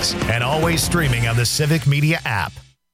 Weekdays, and always streaming on the Civic Media app.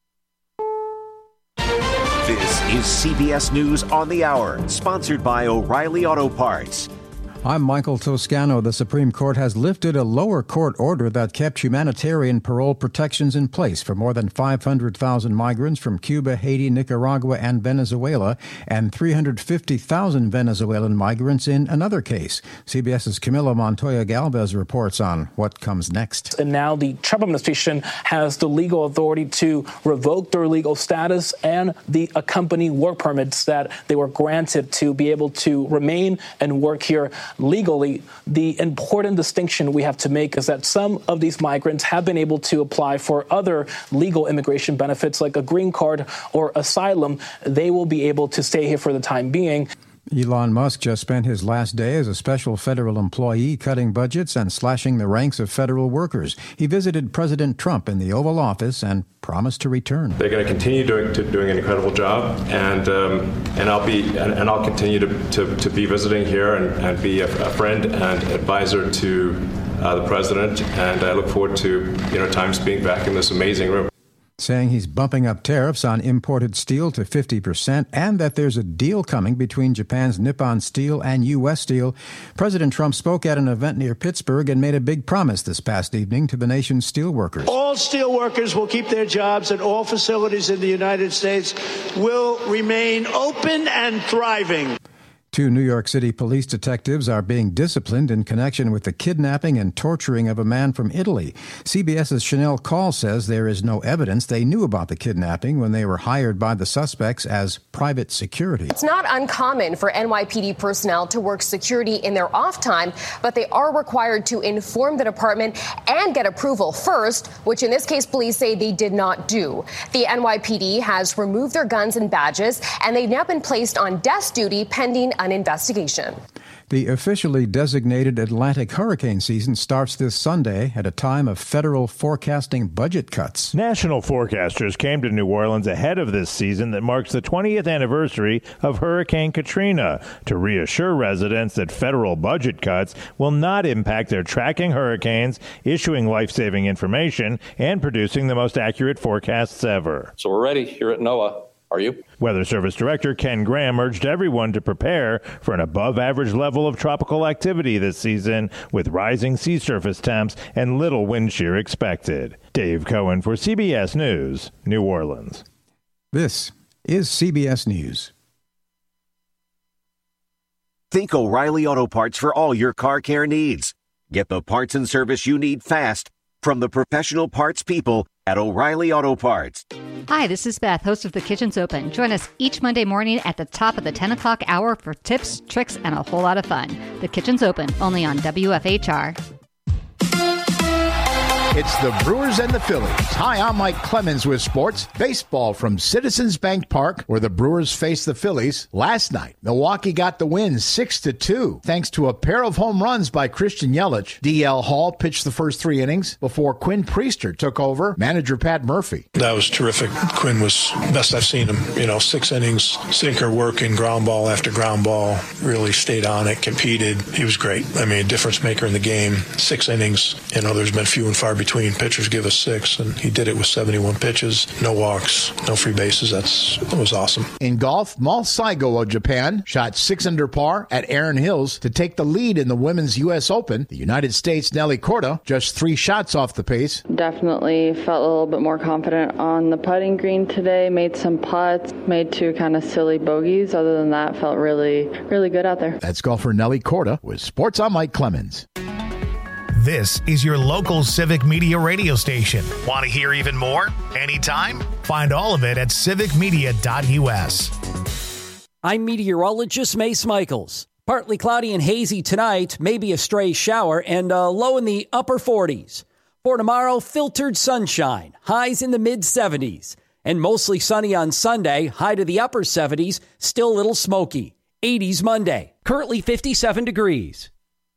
This is CBS News on the Hour, sponsored by O'Reilly Auto Parts. I'm Michael Toscano. The Supreme Court has lifted a lower court order that kept humanitarian parole protections in place for more than 500,000 migrants from Cuba, Haiti, Nicaragua, and Venezuela, and 350,000 Venezuelan migrants in another case. CBS's Camila Montoya Galvez reports on what comes next. And now the Trump administration has the legal authority to revoke their legal status and the accompanying work permits that they were granted to be able to remain and work here legally. The important distinction we have to make is that some of these migrants have been able to apply for other legal immigration benefits like a green card or asylum. They will be able to stay here for the time being. Elon Musk just spent his last day as a special federal employee cutting budgets and slashing the ranks of federal workers. He visited President Trump in the Oval Office and promised to return. They're going to continue doing an incredible job, and I'll continue to be visiting here and be a friend and advisor to the president. And I look forward to time spent back in this amazing room. Saying he's bumping up tariffs on imported steel to 50% and that there's a deal coming between Japan's Nippon Steel and U.S. Steel. President Trump spoke at an event near Pittsburgh and made a big promise this past evening to the nation's steel workers. All steel workers will keep their jobs and all facilities in the United States will remain open and thriving. 2 New York City police detectives are being disciplined in connection with the kidnapping and torturing of a man from Italy. CBS's Chanel Call says there is no evidence they knew about the kidnapping when they were hired by the suspects as private security. It's not uncommon for NYPD personnel to work security in their off time, but they are required to inform the department and get approval first, which in this case police say they did not do. The NYPD has removed their guns and badges, and they've now been placed on desk duty pending an investigation. The officially designated Atlantic hurricane season starts this Sunday at a time of federal forecasting budget cuts. National forecasters came to New Orleans ahead of this season that marks the 20th anniversary of Hurricane Katrina to reassure residents that federal budget cuts will not impact their tracking hurricanes, issuing life-saving information, and producing the most accurate forecasts ever. So we're ready here at NOAA. Are you? Weather Service Director Ken Graham urged everyone to prepare for an above-average level of tropical activity this season, with rising sea surface temps and little wind shear expected. Dave Cohen for CBS News, New Orleans. This is CBS News. Think O'Reilly Auto Parts for all your car care needs. Get the parts and service you need fast from the professional parts people at O'Reilly Auto Parts. Hi, this is Beth, host of The Kitchen's Open. Join us each Monday morning at the top of the 10 o'clock hour for tips, tricks, and a whole lot of fun. The Kitchen's Open, only on WFHR. It's the Brewers and the Phillies. Hi, I'm Mike Clemens with sports. Baseball from Citizens Bank Park, where the Brewers faced the Phillies. Last night, Milwaukee got the win 6-2, thanks to a pair of home runs by Christian Yelich. D.L. Hall pitched the first 3 innings before Quinn Priester took over. Manager Pat Murphy. That was terrific. Quinn was best I've seen him. 6 innings, sinker working, ground ball after ground ball. Really stayed on it, competed. He was great. A difference maker in the game. 6 innings. There's been few and far between pitchers give us 6, and he did it with 71 pitches, no walks, no free bases. That was awesome. In golf, Mal Saigo of Japan shot 6 under par at Erin Hills to take the lead in the Women's U.S. Open. The United States' Nelly Korda just 3 shots off the pace. Definitely felt a little bit more confident on the putting green today, made some putts, made 2 kind of silly bogeys. Other than that, felt really, really good out there. That's golfer Nelly Korda with Sports. I'm Mike Clemens. This is your local Civic Media radio station. Want to hear even more? Anytime? Find all of it at civicmedia.us. I'm meteorologist Mace Michaels. Partly cloudy and hazy tonight, maybe a stray shower, and low in the upper 40s. For tomorrow, filtered sunshine, highs in the mid-70s. And mostly sunny on Sunday, high to the upper 70s, still a little smoky. 80s Monday, currently 57 degrees.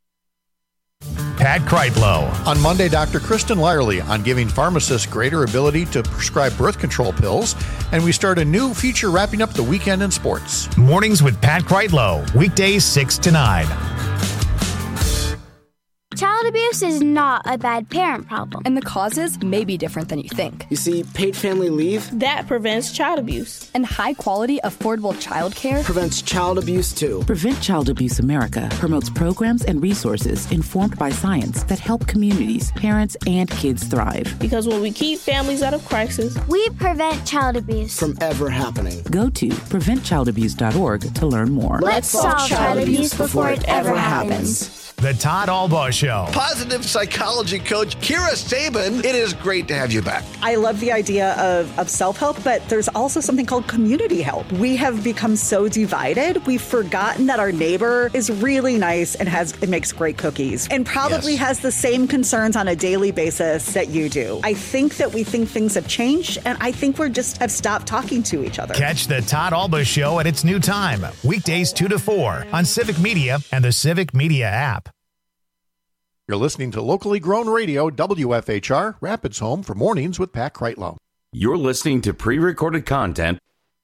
Pat Kreitlow. On Monday, Dr. Kristen Lyerly on giving pharmacists greater ability to prescribe birth control pills. And we start a new feature wrapping up the weekend in sports. Mornings with Pat Kreitlow. Weekdays 6 to 9. Child abuse is not a bad parent problem. And the causes may be different than you think. You see, paid family leave, that prevents child abuse. And high-quality, affordable child care prevents child abuse, too. Prevent Child Abuse America promotes programs and resources informed by science that help communities, parents, and kids thrive. Because when we keep families out of crisis, we prevent child abuse from ever happening. Go to preventchildabuse.org to learn more. Let's solve child abuse before it ever happens. The Todd Albaugh Show. Positive psychology coach Kira Sabin, it is great to have you back. I love the idea of self-help, but there's also something called community help. We have become so divided. We've forgotten that our neighbor is really nice and makes great cookies and probably has the same concerns on a daily basis that you do. I think that we think things have changed, and I think we just have stopped talking to each other. Catch the Todd Albaugh Show at its new time, weekdays 2 to 4 on Civic Media and the Civic Media app. You're listening to locally grown radio, WFHR, Rapids Home for Mornings with Pat Kreitlow. You're listening to pre-recorded content.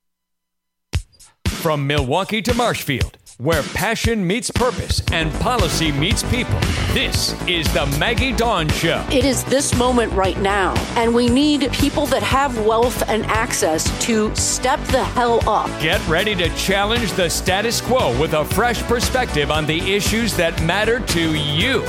From Milwaukee to Marshfield, where passion meets purpose and policy meets people, this is the Maggie Dawn Show. It is this moment right now, and we need people that have wealth and access to step the hell up. Get ready to challenge the status quo with a fresh perspective on the issues that matter to you.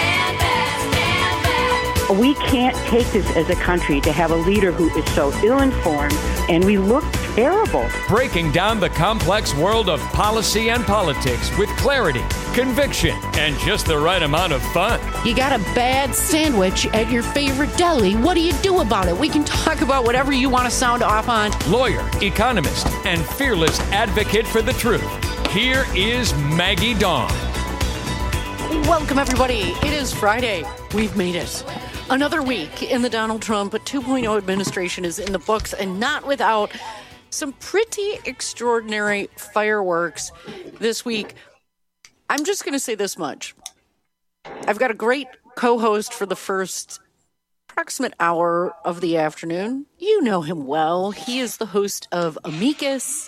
We can't take this as a country to have a leader who is so ill-informed, and we look terrible. Breaking down the complex world of policy and politics with clarity, conviction, and just the right amount of fun. You got a bad sandwich at your favorite deli. What do you do about it? We can talk about whatever you want to sound off on. Lawyer, economist, and fearless advocate for the truth. Here is Maggie Dawn. Welcome, everybody. It is Friday. We've made it. Another week in the Donald Trump 2.0 administration is in the books, and not without some pretty extraordinary fireworks this week. I'm just going to say this much. I've got a great co-host for the first approximate hour of the afternoon. You know him well. He is the host of Amicus,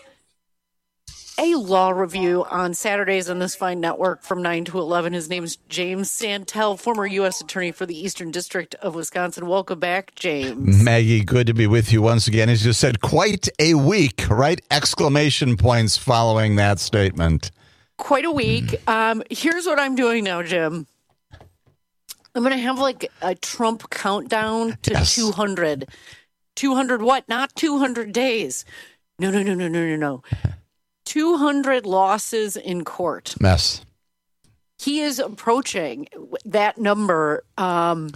a law review on Saturdays on this fine network from 9 to 11. His name is James Santel, former U.S. Attorney for the Eastern District of Wisconsin. Welcome back, James. Maggie, good to be with you once again. As you said, quite a week, right? Exclamation points following that statement. Quite a week. Here's what I'm doing now, Jim. I'm going to have like a Trump countdown to 200. 200 what? Not 200 days. No. 200 losses in court. Mess. He is approaching that number. By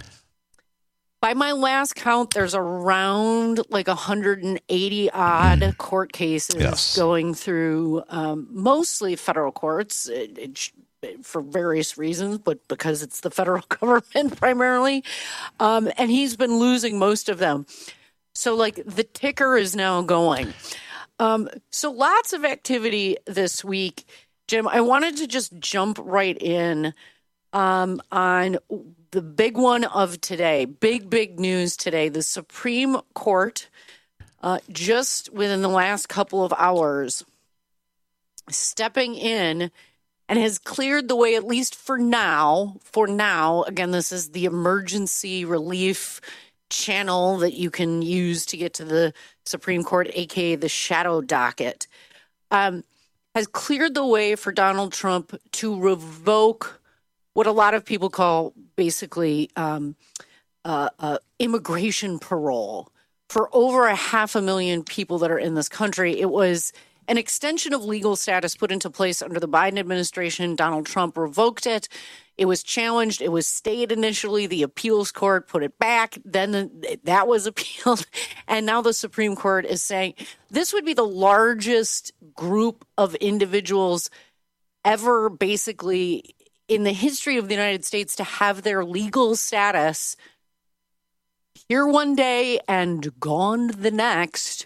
my last count, there's around like 180 odd court cases going through mostly federal courts for various reasons, but because it's the federal government primarily. And he's been losing most of them. So like the ticker is now going. So lots of activity this week. Jim, I wanted to just jump right in on the big one of today. Big news today. The Supreme Court, just within the last couple of hours, stepping in and has cleared the way, at least for now. Again, this is the emergency relief channel that you can use to get to the Supreme Court, aka the shadow docket, has cleared the way for Donald Trump to revoke what a lot of people call basically immigration parole for over 500,000 people that are in this country. It was an extension of legal status put into place under the Biden administration. Donald Trump revoked it. It was challenged. It was stayed initially. The appeals court put it back. Then that was appealed. And now the Supreme Court is saying this would be the largest group of individuals ever basically in the history of the United States to have their legal status here one day and gone the next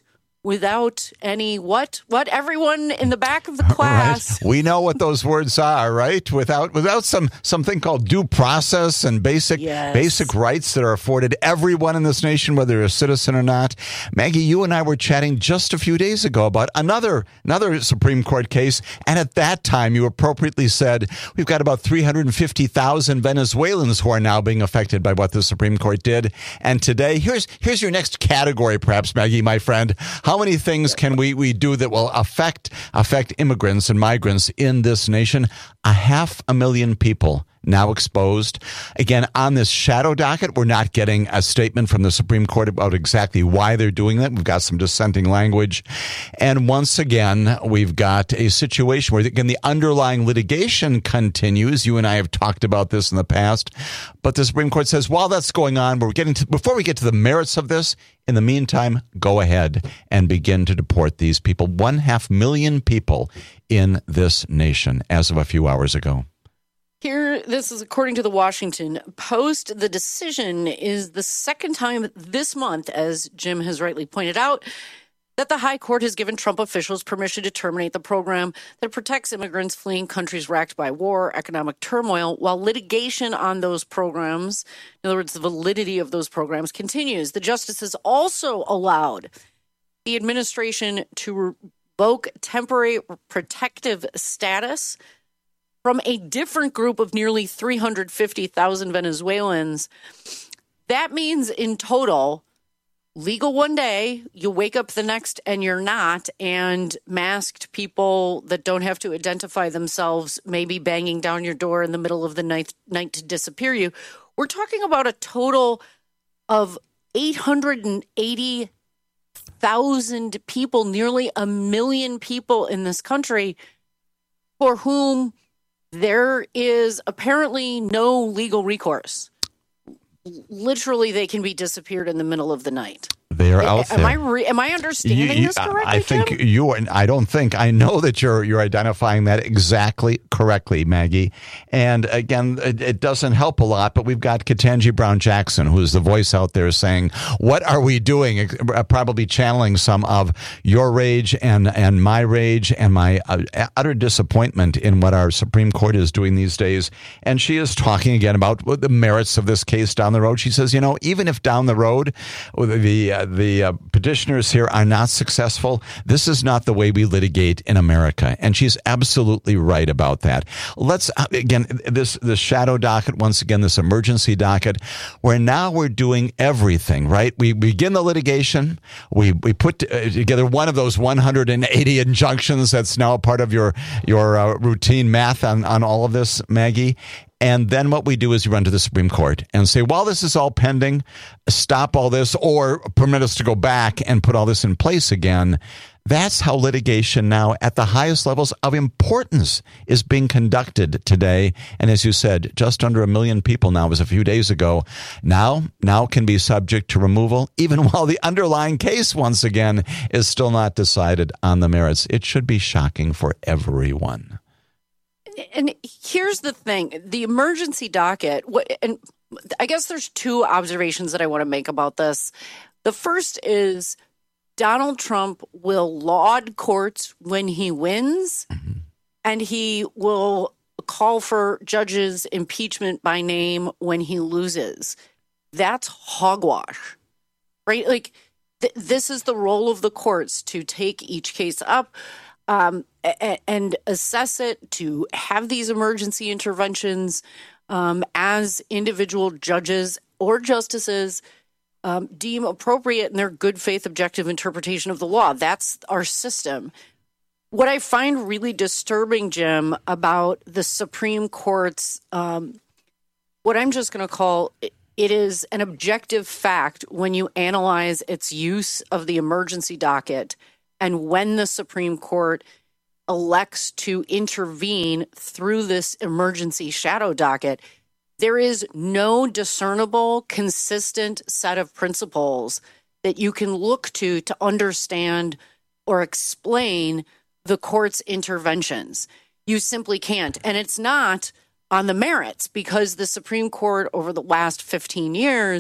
without any what everyone in the back of the class. Right. We know what those words are, right? Without something called due process and basic rights that are afforded everyone in this nation, whether you're a citizen or not. Maggie, you and I were chatting just a few days ago about another Supreme Court case, and at that time you appropriately said we've got about 350,000 Venezuelans who are now being affected by what the Supreme Court did. And today, here's your next category, perhaps, Maggie, my friend. How many things can we do that will affect immigrants and migrants in this nation? 500,000 people now exposed. Again, on this shadow docket, we're not getting a statement from the Supreme Court about exactly why they're doing that. We've got some dissenting language. And once again, we've got a situation where, again, the underlying litigation continues. You and I have talked about this in the past. But the Supreme Court says, while that's going on, before we get to the merits of this, in the meantime, go ahead and begin to deport these people. 500,000 people in this nation as of a few hours ago. Here, this is according to the Washington Post. The decision is the second time this month, as Jim has rightly pointed out, that the High Court has given Trump officials permission to terminate the program that protects immigrants fleeing countries racked by war, economic turmoil, while litigation on those programs, in other words, the validity of those programs, continues. The justices also allowed the administration to revoke temporary protective status from a different group of nearly 350,000 Venezuelans. That means in total, legal one day, you wake up the next and you're not, and masked people that don't have to identify themselves maybe banging down your door in the middle of the night to disappear you. We're talking about a total of 880,000 people, nearly 1 million people in this country for whom there is apparently no legal recourse. Literally, they can be disappeared in the middle of the night. They are out there. Am I understanding this correctly, I think Jim? you are. I don't think. I know that you're identifying that exactly correctly, Maggie. And again, it doesn't help a lot, but we've got Ketanji Brown Jackson, who's the voice out there saying, what are we doing? Probably channeling some of your rage and my rage and my utter disappointment in what our Supreme Court is doing these days. And she is talking again about the merits of this case down the road. She says, even if down the road the petitioners here are not successful, this is not the way we litigate in America. And she's absolutely right about that. Let's, again, this shadow docket, once again, this emergency docket, where now we're doing everything, right? We begin the litigation. We put together one of those 180 injunctions that's now a part of your routine math on all of this, Maggie. And then what we do is we run to the Supreme Court and say, while this is all pending, stop all this or permit us to go back and put all this in place again. That's how litigation now at the highest levels of importance is being conducted today. And as you said, just under 1 million people now, as a few days ago, now can be subject to removal, even while the underlying case, once again, is still not decided on the merits. It should be shocking for everyone. And here's the thing, the emergency docket, and I guess there's two observations that I want to make about this. The first is Donald Trump will laud courts when he wins, and he will call for judges' impeachment by name when he loses. That's hogwash, right? Like, this is the role of the courts, to take each case up and assess it, to have these emergency interventions as individual judges or justices deem appropriate in their good faith objective interpretation of the law. That's our system. What I find really disturbing, Jim, about the Supreme Court's, what I'm just going to call it is an objective fact when you analyze its use of the emergency docket. And when the Supreme Court elects to intervene through this emergency shadow docket, there is no discernible, consistent set of principles that you can look to understand or explain the court's interventions. You simply can't. And it's not on the merits, because the Supreme Court over the last 15 years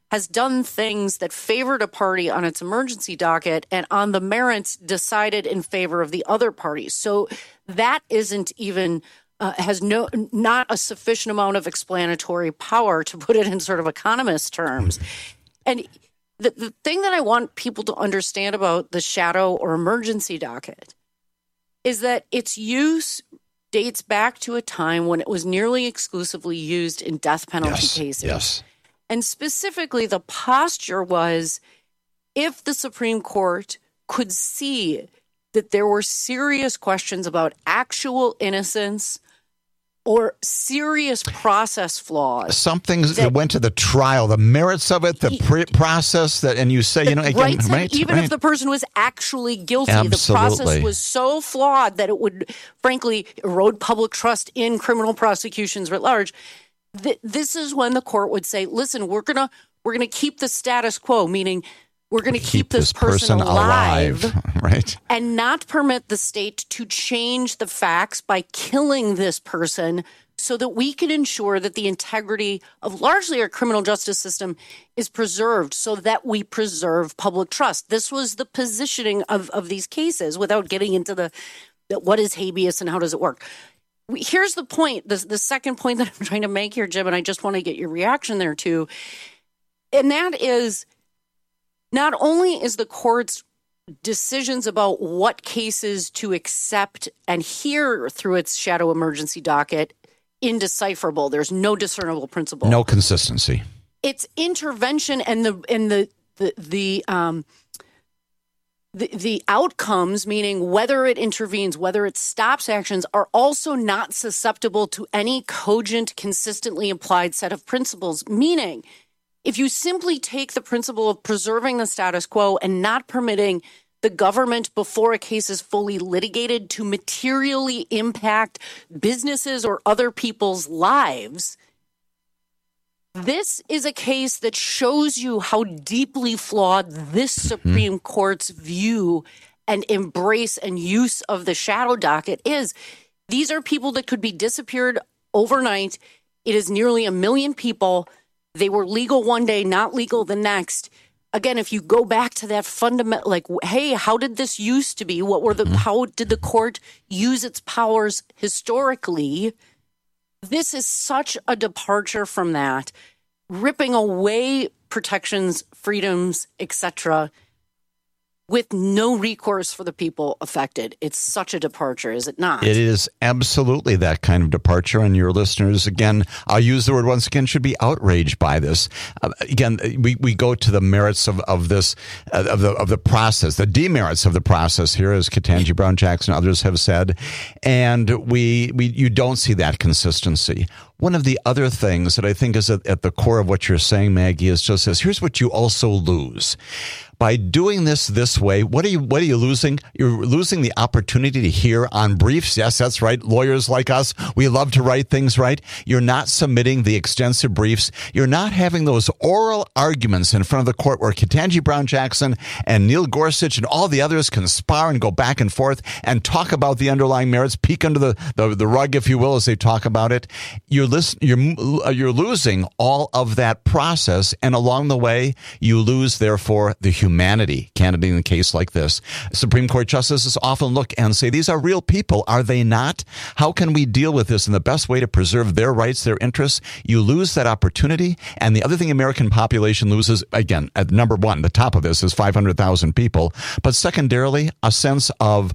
has done things that favored a party on its emergency docket and on the merits decided in favor of the other party. So that isn't even has not a sufficient amount of explanatory power, to put it in sort of economist terms. And the thing that I want people to understand about the shadow or emergency docket is that its use dates back to a time when it was nearly exclusively used in death penalty cases. Yes. And specifically, the posture was if the Supreme Court could see that there were serious questions about actual innocence or serious process flaws. Something that went to the trial, the merits of it, the process that, and you say, again, even if the person was actually guilty, the process was so flawed that it would, frankly, erode public trust in criminal prosecutions writ large. This is when the court would say, listen, we're gonna keep the status quo, meaning we're going to keep this person alive, right? And not permit the state to change the facts by killing this person so that we can ensure that the integrity of largely our criminal justice system is preserved so that we preserve public trust. This was the positioning of these cases without getting into the what is habeas and how does it work. Here's the point, the second point that I'm trying to make here, Jim, and I just want to get your reaction there too. And that is, not only is the court's decisions about what cases to accept and hear through its shadow emergency docket indecipherable, there's no discernible principle. No consistency. Its intervention and the outcomes, meaning whether it intervenes, whether it stops actions, are also not susceptible to any cogent, consistently applied set of principles. Meaning, if you simply take the principle of preserving the status quo and not permitting the government before a case is fully litigated to materially impact businesses or other people's lives, this is a case that shows you how deeply flawed this Supreme Court's view and embrace and use of the shadow docket is. These are people that could be disappeared overnight. It is nearly 1 million people. They were legal one day, not legal the next. Again, if you go back to that fundamental, like, hey, how did this used to be? What were how did the court use its powers historically? This is such a departure from that, ripping away protections, freedoms, etc., with no recourse for the people affected. It's such a departure, is it not? It is absolutely that kind of departure. And your listeners, again, I'll use the word once again, should be outraged by this. Again, we go to the merits of this, of the process, the demerits of the process here, as Ketanji Brown Jackson and others have said. And you don't see that consistency. One of the other things that I think is at the core of what you're saying, Maggie, is just this. Here's what you also lose. By doing this way, what are you losing? You're losing the opportunity to hear on briefs. Yes, that's right. Lawyers like us, we love to write things right. You're not submitting the extensive briefs. You're not having those oral arguments in front of the court where Ketanji Brown Jackson and Neil Gorsuch and all the others can spar and go back and forth and talk about the underlying merits, peek under the rug, if you will, as they talk about it. You're losing all of that process, and along the way, you lose, therefore, the humanity, candidly, in a case like this. Supreme Court justices often look and say, these are real people, are they not? How can we deal with this in the best way to preserve their rights, their interests? You lose that opportunity. And the other thing the American population loses, again, at number one, the top of this is 500,000 people, but secondarily, a sense of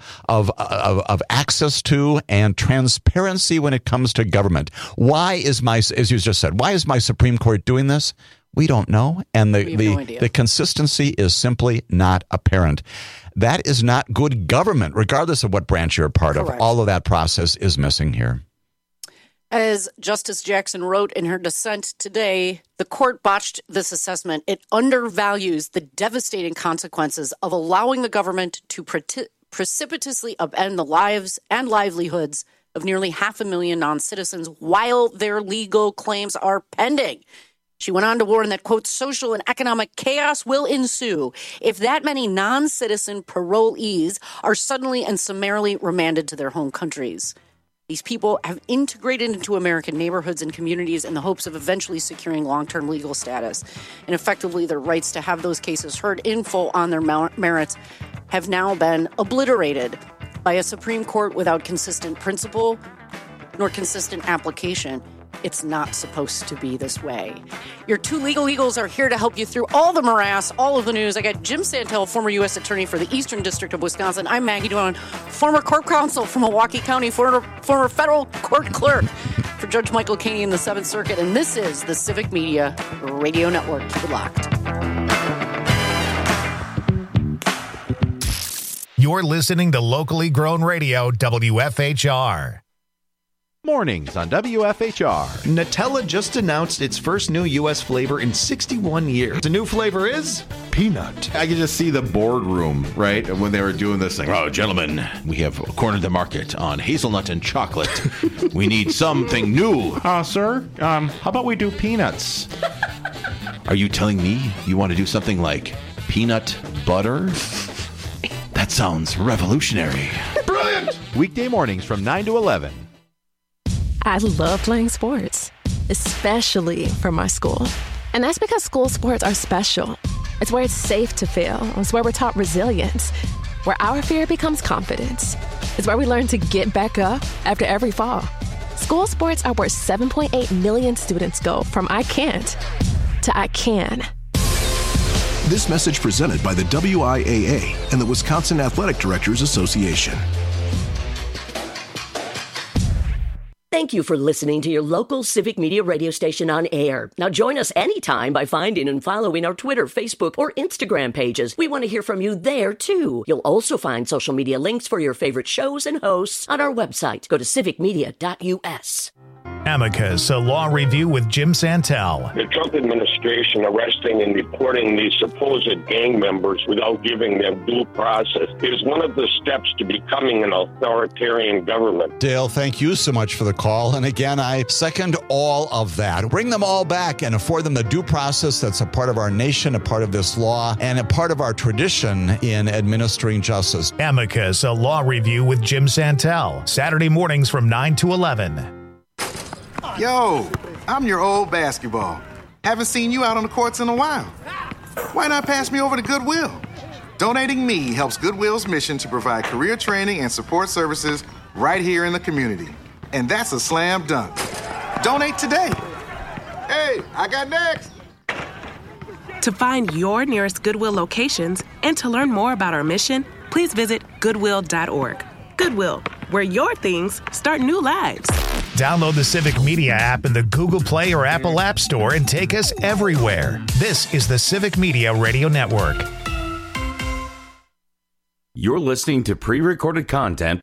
access to and transparency when it comes to government. Why is as you just said, why is my Supreme Court doing this? We don't know, and the consistency is simply not apparent. That is not good government, regardless of what branch you're a part of. All of that process is missing here. As Justice Jackson wrote in her dissent today, the court botched this assessment. It undervalues the devastating consequences of allowing the government to precipitously upend the lives and livelihoods of nearly 500,000 non-citizens while their legal claims are pending. She went on to warn that, quote, social and economic chaos will ensue if that many non-citizen parolees are suddenly and summarily remanded to their home countries. These people have integrated into American neighborhoods and communities in the hopes of eventually securing long-term legal status. And effectively, their rights to have those cases heard in full on their merits have now been obliterated by a Supreme Court without consistent principle nor consistent application. It's not supposed to be this way. Your two legal eagles are here to help you through all the morass, all of the news. I got Jim Santel, former U.S. Attorney for the Eastern District of Wisconsin. I'm Maggie Dawn, former court counsel from Milwaukee County, former federal court clerk for Judge Michael Caney in the 7th Circuit. And this is the Civic Media Radio Network. Keep it locked. You're listening to locally grown radio, WFHR. Mornings on WFHR. Nutella just announced its first new U.S. flavor in 61 years. The new flavor is peanut. I can just see the boardroom, right, when they were doing this thing. Oh, gentlemen, we have cornered the market on hazelnut and chocolate. We need something new. Sir, how about we do peanuts? Are you telling me you want to do something like peanut butter? That sounds revolutionary. Brilliant! Weekday mornings from 9 to 11. I love playing sports, especially for my school. And that's because school sports are special. It's where it's safe to fail. It's where we're taught resilience, where our fear becomes confidence. It's where we learn to get back up after every fall. School sports are where 7.8 million students go from I can't to I can. This message presented by the WIAA and the Wisconsin Athletic Directors Association. Thank you for listening to your local Civic Media radio station on air. Now join us anytime by finding and following our Twitter, Facebook, or Instagram pages. We want to hear from you there, too. You'll also find social media links for your favorite shows and hosts on our website. Go to civicmedia.us. Amicus, a law review with Jim Santel. The Trump administration arresting and deporting these supposed gang members without giving them due process is one of the steps to becoming an authoritarian government. Dale, thank you so much for the call. And again, I second all of that. Bring them all back and afford them the due process that's a part of our nation, a part of this law, and a part of our tradition in administering justice. Amicus, a law review with Jim Santel. Saturday mornings from 9 to 11. Yo, I'm your old basketball. Haven't seen you out on the courts in a while. Why not pass me over to Goodwill? Donating me helps Goodwill's mission to provide career training and support services right here in the community. And that's a slam dunk. Donate today. Hey, I got next. To find your nearest Goodwill locations and to learn more about our mission, please visit Goodwill.org. Goodwill, where your things start new lives. Download the Civic Media app in the Google Play or Apple App Store and take us everywhere. This is the Civic Media Radio Network. You're listening to pre-recorded content.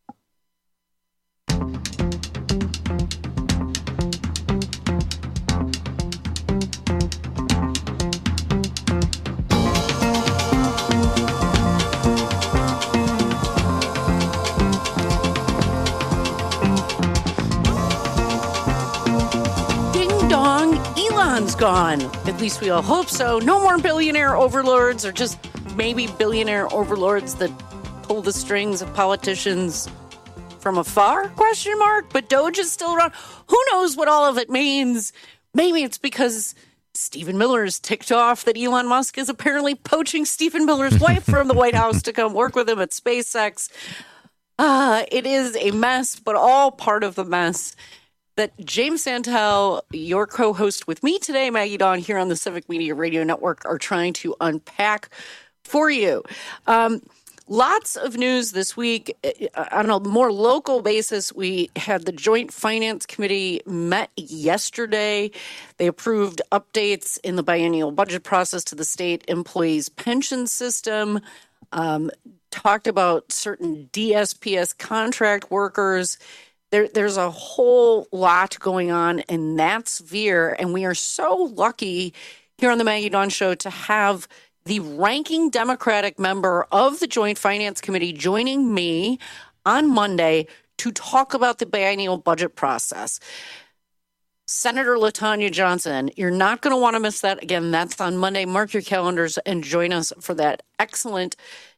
Elon's gone. At least we all hope so. No more billionaire overlords, or just maybe billionaire overlords that pull the strings of politicians from afar? Question mark. But Doge is still around. Who knows what all of it means? Maybe it's because Stephen Miller is ticked off that Elon Musk is apparently poaching Stephen Miller's wife from the White House to come work with him at SpaceX. It is a mess, but all part of the mess that James Santel, your co-host with me today, Maggie Dawn, here on the Civic Media Radio Network, are trying to unpack for you. Lots of news this week. On a more local basis, we had the Joint Finance Committee met yesterday. They approved updates in the biennial budget process to the state employees' pension system, talked about certain DSPS contract workers. There's a whole lot going on in that sphere, and we are so lucky here on the Maggie Dawn Show to have the ranking Democratic member of the Joint Finance Committee joining me on Monday to talk about the biennial budget process. Senator LaTanya Johnson, you're not going to want to miss that. Again, that's on Monday. Mark your calendars and join us for that excellent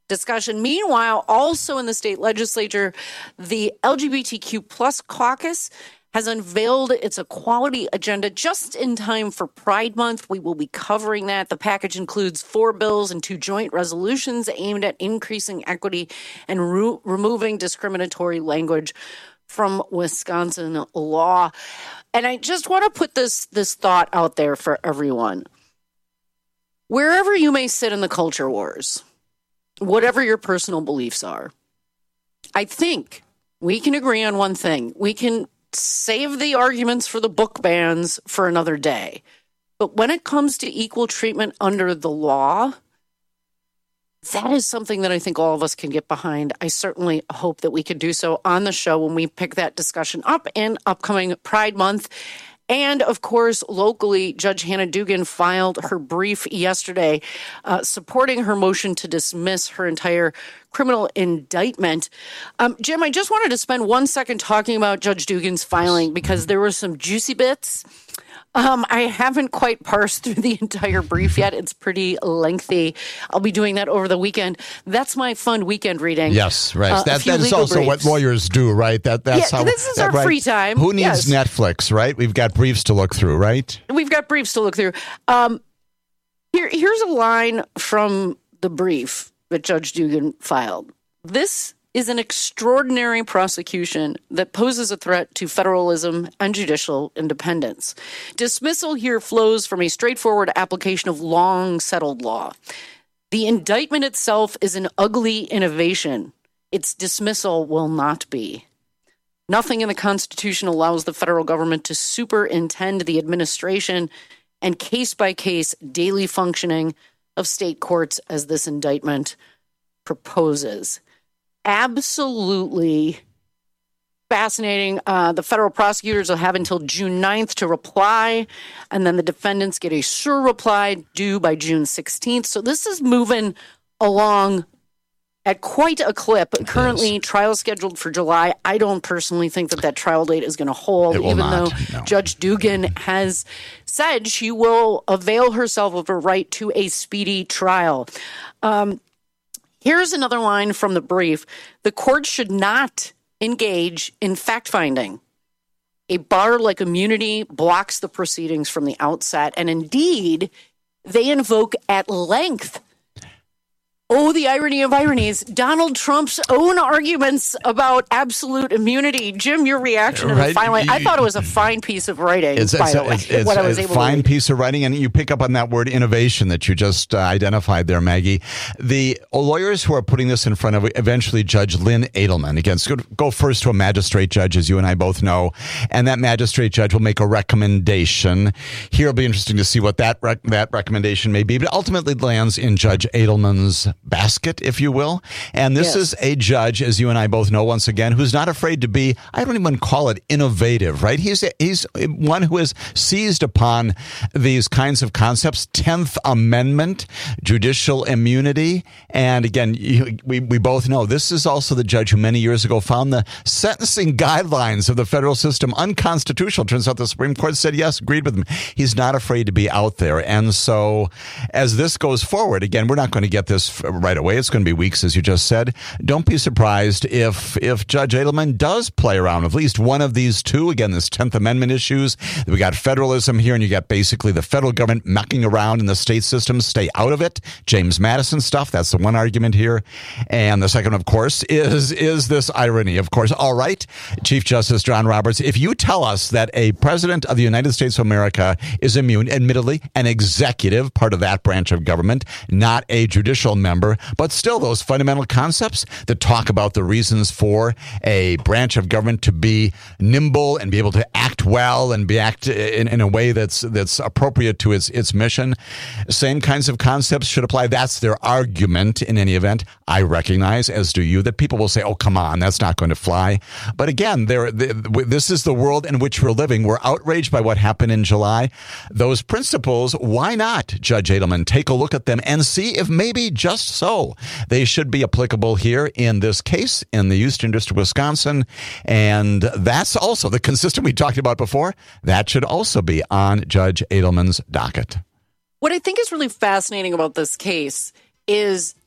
discussion. Meanwhile, also in the state legislature, the LGBTQ plus caucus has unveiled its equality agenda just in time for Pride Month. We will be covering that. The package includes 4 bills and 2 joint resolutions aimed at increasing equity and removing discriminatory language from Wisconsin law. And I just want to put this thought out there for everyone. Wherever you may sit in the culture wars, whatever your personal beliefs are, I think we can agree on one thing. We can save the arguments for the book bans for another day. But when it comes to equal treatment under the law, that is something that I think all of us can get behind. I certainly hope that we can do so on the show when we pick that discussion up in upcoming Pride Month. And, of course, locally, Judge Hannah Dugan filed her brief yesterday supporting her motion to dismiss her entire criminal indictment. Jim, I just wanted to spend 1 second talking about Judge Dugan's filing because there were some juicy bits. I haven't quite parsed through the entire brief yet. It's pretty lengthy. I'll be doing that over the weekend. That's my fun weekend reading. Yes, right. That is also briefs. what lawyers do, right? That's how this is our free time. Who needs Netflix, right? We've got briefs to look through, right? We've got briefs to look through. Here's a line from the brief that Judge Dugan filed. This is an extraordinary prosecution that poses a threat to federalism and judicial independence. Dismissal here flows from a straightforward application of long-settled law. The indictment itself is an ugly innovation. Its dismissal will not be. Nothing in the Constitution allows the federal government to superintend the administration and case-by-case daily functioning of state courts as this indictment proposes. Absolutely fascinating. The federal prosecutors will have until June 9th to reply, and then the defendants get a sure reply due by June 16th. So this is moving along at quite a clip. Currently, trial scheduled for July. I don't personally think that trial date is going to hold, though Judge Dugan has said she will avail herself of her right to a speedy trial. Here's another line from the brief. The court should not engage in fact-finding. A bar like immunity blocks the proceedings from the outset, and indeed, they invoke at length. Oh, the irony of ironies. Donald Trump's own arguments about absolute immunity. Jim, your reaction to the filing. I thought it was a fine piece of writing, by the way. It's a fine piece of writing, and you pick up on that word innovation that you just identified there, Maggie. The lawyers who are putting this in front of eventually Judge Lynn Edelman, again, go first to a magistrate judge, as you and I both know, and that magistrate judge will make a recommendation. Here it'll be interesting to see what that recommendation may be, but ultimately lands in Judge Edelman's basket, if you will. And this is a judge, as you and I both know, once again, who's not afraid to be, I don't even call it innovative, right? He's one who has seized upon these kinds of concepts, 10th Amendment, judicial immunity. And again, we both know this is also the judge who many years ago found the sentencing guidelines of the federal system unconstitutional. Turns out the Supreme Court said yes, agreed with him. He's not afraid to be out there. And so as this goes forward, again, we're not going to get this right away. It's going to be weeks, as you just said. Don't be surprised if Judge Edelman does play around with at least one of these two. Again, this 10th Amendment issues. We got federalism here, and you got basically the federal government mucking around in the state system. Stay out of it. James Madison stuff. That's the one argument here. And the second, of course, is this irony. Of course, all right, Chief Justice John Roberts, if you tell us that a president of the United States of America is immune, admittedly, an executive, part of that branch of government, not a judicial member, but still those fundamental concepts that talk about the reasons for a branch of government to be nimble and be able to act well and act in a way that's appropriate to its mission. Same kinds of concepts should apply. That's their argument in any event. I recognize, as do you, that people will say, oh, come on, that's not going to fly. But again, this is the world in which we're living. We're outraged by what happened in July. Those principles, why not, Judge Edelman, take a look at them and see if maybe just so they should be applicable here in this case in the Eastern District of Wisconsin. And that's also the consistent we talked about before. That should also be on Judge Edelman's docket. What I think is really fascinating about this case is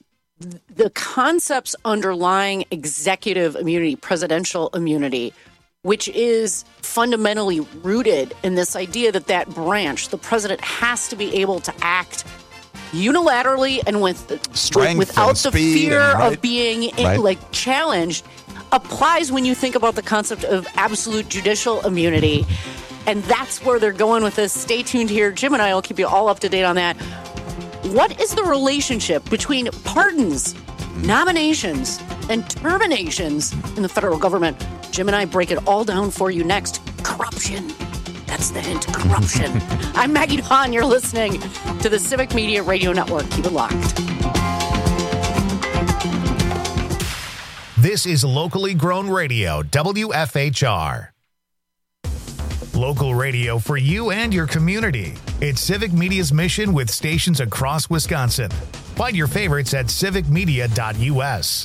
the concepts underlying executive immunity, presidential immunity, which is fundamentally rooted in this idea that that branch, the president, has to be able to act unilaterally and without the fear of being challenged, applies when you think about the concept of absolute judicial immunity. And that's where they're going with this. Stay tuned here. Jim and I will keep you all up to date on that. What is the relationship between pardons, nominations, and terminations in the federal government? Jim and I break it all down for you next. Corruption. That's the hint. Corruption. I'm Maggie Dawn. You're listening to the Civic Media Radio Network. Keep it locked. This is locally grown radio, WFHR. Local radio for you and your community. It's Civic Media's mission with stations across Wisconsin. Find your favorites at civicmedia.us.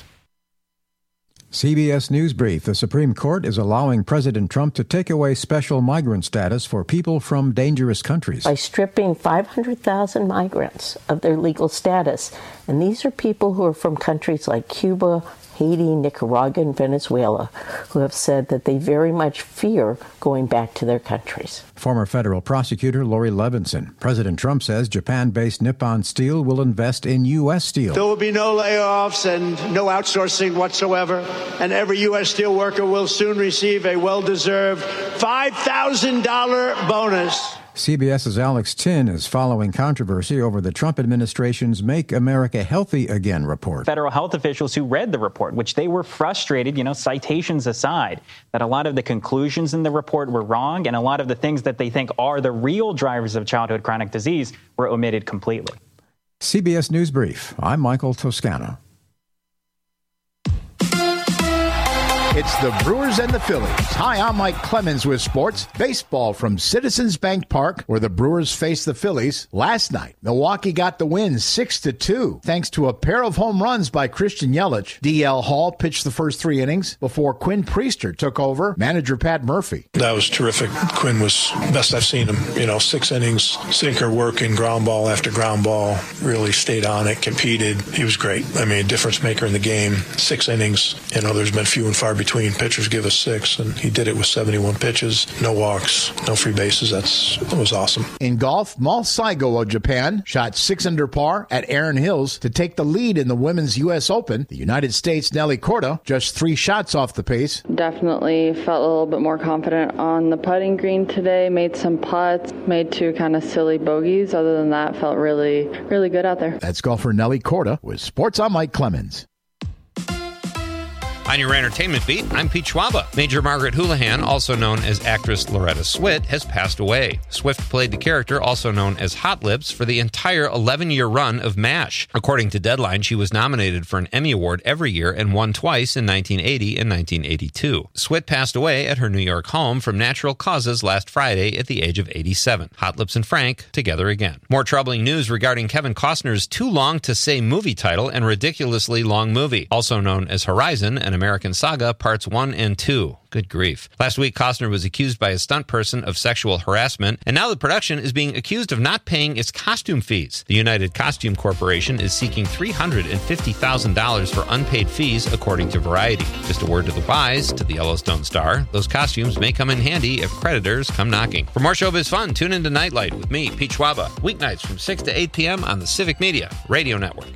CBS News Brief. The Supreme Court is allowing President Trump to take away special migrant status for people from dangerous countries. By stripping 500,000 migrants of their legal status. And these are people who are from countries like Cuba, Haiti, Nicaragua, and Venezuela, who have said that they very much fear going back to their countries. Former federal prosecutor Lori Levinson. President Trump says Japan-based Nippon Steel will invest in U.S. steel. There will be no layoffs and no outsourcing whatsoever, and every U.S. steel worker will soon receive a well-deserved $5,000 bonus. CBS's Alex Tin is following controversy over the Trump administration's Make America Healthy Again report. Federal health officials who read the report, which they were frustrated, citations aside, that a lot of the conclusions in the report were wrong and a lot of the things that they think are the real drivers of childhood chronic disease were omitted completely. CBS News Brief. I'm Michael Toscano. It's the Brewers and the Phillies. Hi, I'm Mike Clemens with sports. Baseball from Citizens Bank Park, where the Brewers faced the Phillies. Last night, Milwaukee got the win 6-2, thanks to a pair of home runs by Christian Yelich. D.L. Hall pitched the first 3 innings before Quinn Priester took over. Manager Pat Murphy. That was terrific. Quinn was best I've seen him. 6 innings, sinker working, ground ball after ground ball. Really stayed on it, competed. He was great. A difference maker in the game. 6 innings. There's been few and far between pitchers give us 6, and he did it with 71 pitches, no walks, no free bases. That was awesome. In golf, Mal Saigo of Japan shot 6 under par at Erin Hills to take the lead in the Women's U.S. Open. The United States' Nelly Korda just 3 shots off the pace. Definitely felt a little bit more confident on the putting green today, made some putts, made 2 kind of silly bogeys. Other than that, felt really, really good out there. That's golfer Nelly Korda with Sports. I'm Mike Clemens. On your entertainment beat, I'm Pete Schwaba. Major Margaret Houlihan, also known as actress Loretta Swit, has passed away. Swift played the character, also known as Hot Lips, for the entire 11-year run of MASH. According to Deadline, she was nominated for an Emmy Award every year and won twice in 1980 and 1982. Swit passed away at her New York home from natural causes last Friday at the age of 87. Hot Lips and Frank together again. More troubling news regarding Kevin Costner's too long to say movie title and ridiculously long movie, also known as Horizon, an American Saga Parts 1 and 2. Good grief. Last week, Costner was accused by a stunt person of sexual harassment, and now the production is being accused of not paying its costume fees. The United Costume Corporation is seeking $350,000 for unpaid fees, according to Variety. Just a word to the wise, to the Yellowstone star, those costumes may come in handy if creditors come knocking. For more showbiz fun, tune into Nightlight with me, Pete Schwaba, weeknights from 6 to 8 p.m. on the Civic Media Radio Network.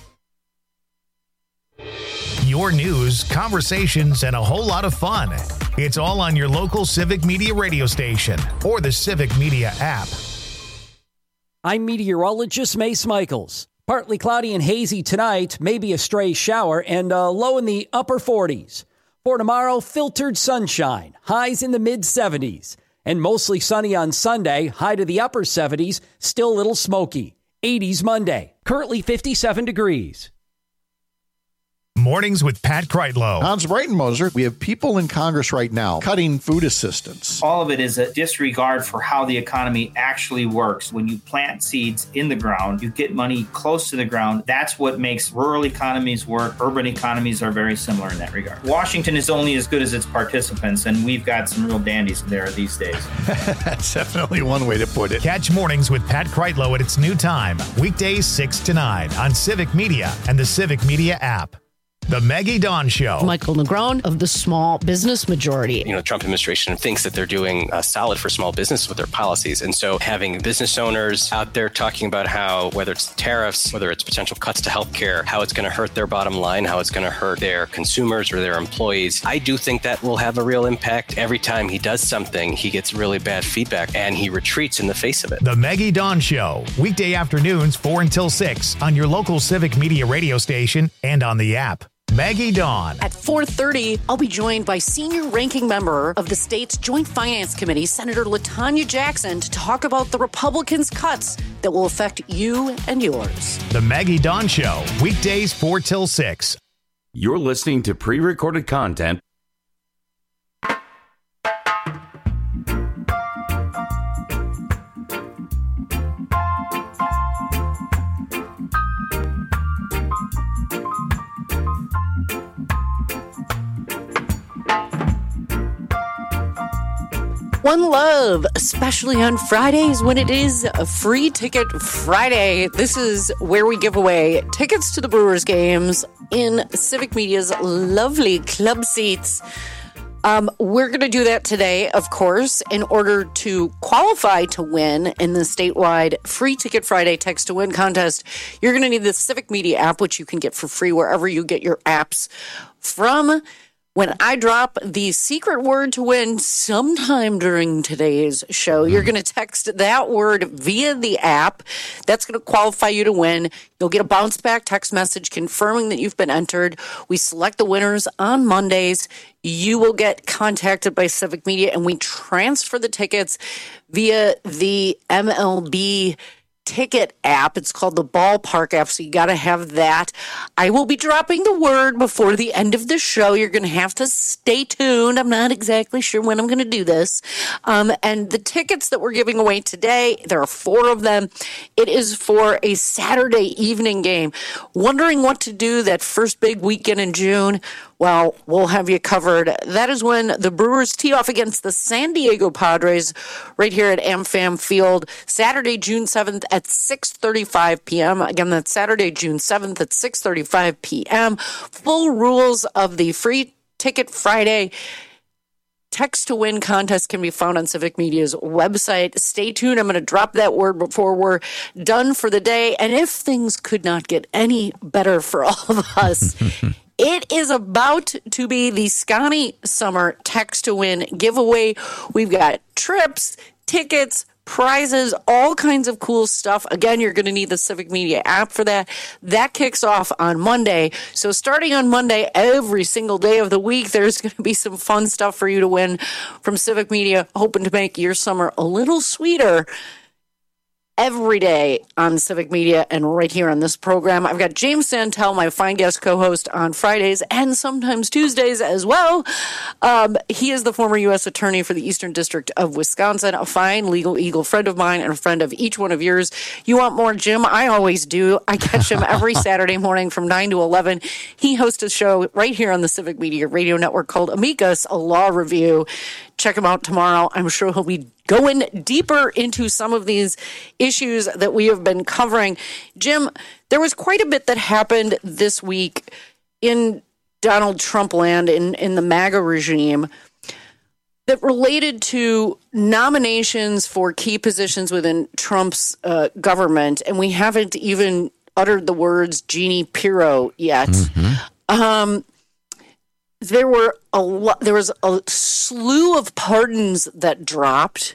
Your news, conversations, and a whole lot of fun. It's all on your local Civic Media radio station or the Civic Media app. I'm meteorologist Mace Michaels. Partly cloudy and hazy tonight, maybe a stray shower, and low in the upper 40s. For tomorrow, filtered sunshine, highs in the mid-70s. And mostly sunny on Sunday, high to the upper 70s, still a little smoky. 80s Monday, currently 57 degrees. Mornings with Pat Kreitlow. Hans Breitenmoser, we have people in Congress right now cutting food assistance. All of it is a disregard for how the economy actually works. When you plant seeds in the ground, you get money close to the ground. That's what makes rural economies work. Urban economies are very similar in that regard. Washington is only as good as its participants, and we've got some real dandies there these days. That's definitely one way to put it. Catch Mornings with Pat Kreitlow at its new time, weekdays 6 to 9 on Civic Media and the Civic Media app. The Maggie Dawn Show. Michael Negron of the Small Business Majority. The Trump administration thinks that they're doing solid for small business with their policies. And so having business owners out there talking about how, whether it's tariffs, whether it's potential cuts to healthcare, how it's going to hurt their bottom line, how it's going to hurt their consumers or their employees, I do think that will have a real impact. Every time he does something, he gets really bad feedback and he retreats in the face of it. The Maggie Dawn Show, weekday afternoons 4 until 6 on your local Civic Media radio station and on the app. Maggie Dawn. At 4:30, I'll be joined by senior ranking member of the state's Joint Finance Committee, Senator LaTanya Jackson, to talk about the Republicans' cuts that will affect you and yours. The Maggie Dawn Show, weekdays 4 till 6. You're listening to pre-recorded content. One love, especially on Fridays when it is a Free Ticket Friday. This is where we give away tickets to the Brewers games in Civic Media's lovely club seats. We're going to do that today, of course, in order to qualify to win in the statewide Free Ticket Friday Text to Win contest. You're going to need the Civic Media app, which you can get for free wherever you get your apps from. When I drop the secret word to win sometime during today's show, you're going to text that word via the app. That's going to qualify you to win. You'll get a bounce back text message confirming that you've been entered. We select the winners on Mondays. You will get contacted by Civic Media, and we transfer the tickets via the MLB ticket app. It's called the Ballpark app, so you got to have that. I will be dropping the word before the end of the show. You're going to have to stay tuned. I'm not exactly sure when I'm going to do this. And the tickets that we're giving away today, there are 4 of them. It is for a Saturday evening game. Wondering what to do that first big weekend in June? Well, we'll have you covered. That is when the Brewers tee off against the San Diego Padres right here at AmFam Field, Saturday, June 7th at 6:35 p.m. Again, that's Saturday, June 7th at 6:35 p.m. Full rules of the Free Ticket Friday Text to Win contest can be found on Civic Media's website. Stay tuned. I'm going to drop that word before we're done for the day. And if things could not get any better for all of us, it is about to be the Scotty Summer Text to Win giveaway. We've got trips, tickets, prizes, all kinds of cool stuff. Again, you're going to need the Civic Media app for that. That kicks off on Monday. So starting on Monday, every single day of the week, there's going to be some fun stuff for you to win from Civic Media, hoping to make your summer a little sweeter every day on Civic Media and right here on this program. I've got James Santel, my fine guest co-host on Fridays and sometimes Tuesdays as well. He is the former U.S. Attorney for the Eastern District of Wisconsin, a fine legal eagle friend of mine and a friend of each one of yours. You want more, Jim? I always do. I catch him every Saturday morning from 9 to 11. He hosts a show right here on the Civic Media Radio Network called Amicus, a law review. Check him out tomorrow. I'm sure he'll be going deeper into some of these issues that we have been covering. Jim, there was quite a bit that happened this week in Donald Trump land, in the MAGA regime, that related to nominations for key positions within Trump's government. And we haven't even uttered the words Jeannie Pirro yet. Mm-hmm. There was a slew of pardons that dropped,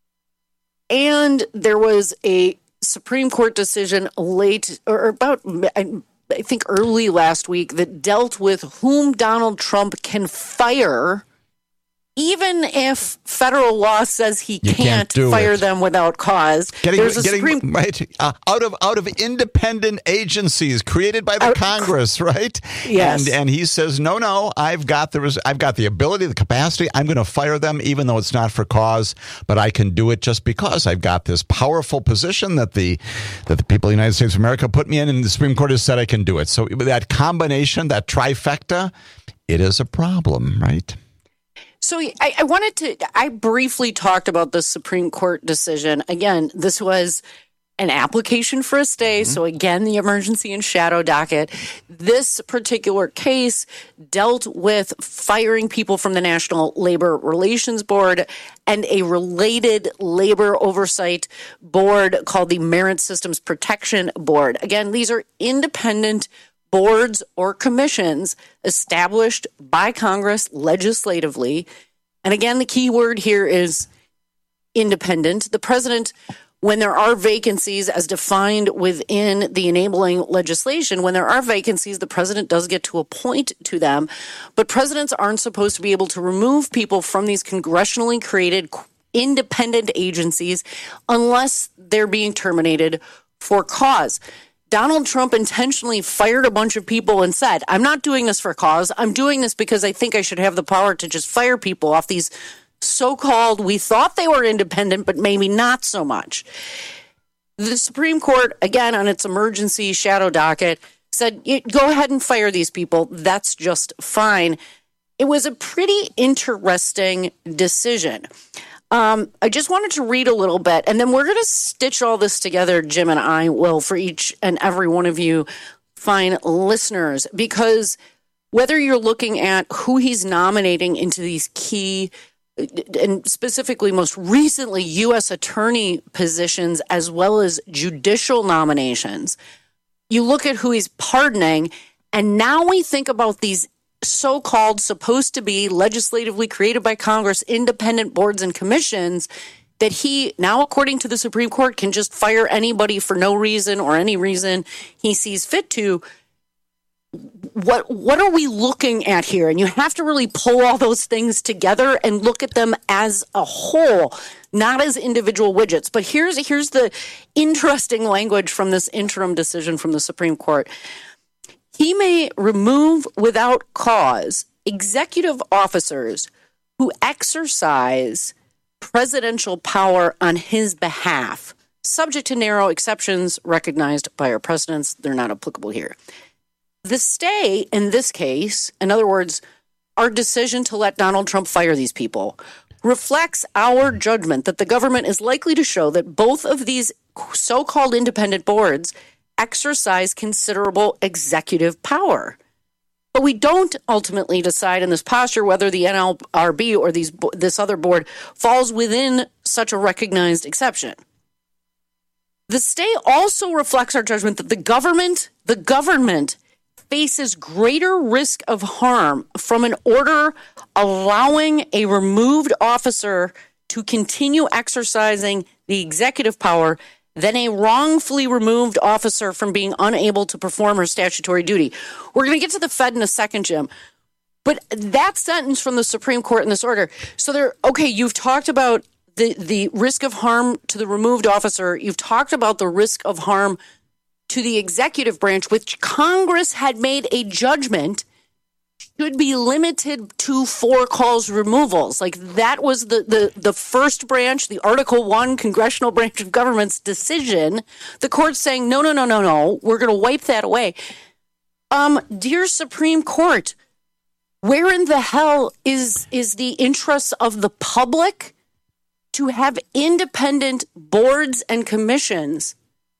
and there was a Supreme Court decision late, or about, I think early last week, that dealt with whom Donald Trump can fire even if federal law says he can't fire them without cause, there's a Supreme out of independent agencies created by the Congress, right? Yes. And he says, no, I've got the ability, the capacity. I'm going to fire them, even though it's not for cause, but I can do it just because I've got this powerful position that the people of the United States of America put me in, and the Supreme Court has said I can do it. So that combination, that trifecta, it is a problem, right? So I briefly talked about the Supreme Court decision. Again, this was an application for a stay. So again, the emergency and shadow docket. This particular case dealt with firing people from the National Labor Relations Board and a related labor oversight board called the Merit Systems Protection Board. Again, these are independent boards or commissions established by Congress legislatively. And again, the key word here is independent. The president, when there are vacancies as defined within the enabling legislation, when there are vacancies, the president does get to appoint to them. But presidents aren't supposed to be able to remove people from these congressionally created independent agencies unless they're being terminated for cause. Donald Trump intentionally fired a bunch of people and said, I'm not doing this for cause. I'm doing this because I think I should have the power to just fire people off these so-called, we thought they were independent, but maybe not so much. The Supreme Court, again, on its emergency shadow docket, said, go ahead and fire these people. That's just fine. It was a pretty interesting decision. I just wanted to read a little bit, and then we're going to stitch all this together, Jim and I will, for each and every one of you fine listeners, because whether you're looking at who he's nominating into these key, and specifically most recently U.S. attorney positions, as well as judicial nominations, you look at who he's pardoning, and now we think about these so-called supposed to be legislatively created by Congress independent boards and commissions that he now, according to the Supreme Court, can just fire anybody for no reason or any reason he sees fit to. What are we looking at here? And you have to really pull all those things together and look at them as a whole, not as individual widgets. But here's the interesting language from this interim decision from the Supreme Court. He may remove without cause executive officers who exercise presidential power on his behalf, subject to narrow exceptions recognized by our precedents. They're not applicable here. The stay in this case, in other words, our decision to let Donald Trump fire these people, reflects our judgment that the government is likely to show that both of these so-called independent boards exercise considerable executive power. But we don't ultimately decide in this posture whether the NLRB or this other board falls within such a recognized exception. The stay also reflects our judgment that the government faces greater risk of harm from an order allowing a removed officer to continue exercising the executive power than a wrongfully removed officer from being unable to perform her statutory duty. We're going to get to the Fed in a second, Jim. But that sentence from the Supreme Court in this order, so you've talked about the risk of harm to the removed officer. You've talked about the risk of harm to the executive branch, which Congress had made a judgment should be limited to for cause removals. Like that was the first branch, the Article 1 congressional branch of government's decision. The court's saying, no, we're going to wipe that away. Dear Supreme Court, where in the hell is the interest of the public to have independent boards and commissions